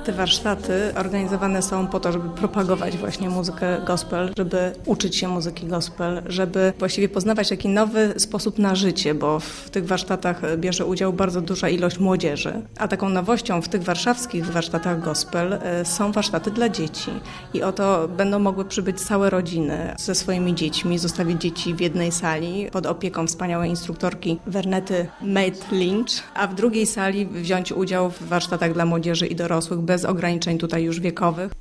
Te warsztaty organizowane są po to, żeby propagować właśnie muzykę gospel, żeby uczyć się muzyki gospel, żeby właściwie poznawać taki nowy sposób na życie, bo w tych warsztatach bierze udział bardzo duża ilość młodzieży. A taką nowością w tych warszawskich warsztatach gospel są warsztaty dla dzieci. I oto będą mogły przybyć całe rodziny ze swoimi dziećmi, zostawić dzieci w jednej sali pod opieką wspaniałej instruktorki Wernety Maid-Lynch, a w drugiej sali wziąć udział w warsztatach dla młodzieży i dorosłych bez ograniczeń tutaj już wiekowych.